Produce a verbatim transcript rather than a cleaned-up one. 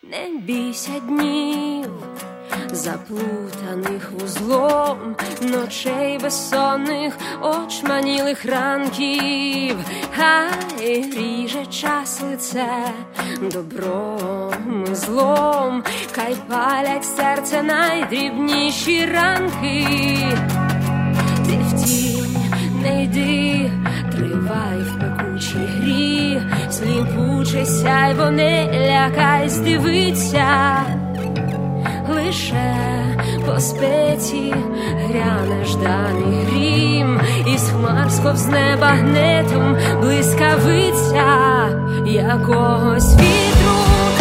Не бійся днів, заплутаних вузлом, ночей безсонних, очманілих ранків. Хай ріже час лице добром і злом, хай палять серце найдрібніші ранки. Ти в тінь не йди, тривай в пекучій грі, сліпуче сяйво не лякайсь, дивиться. Лише по спеці гряне жданий грім, із хмар з неба гнетом блискавиця якогось вітру.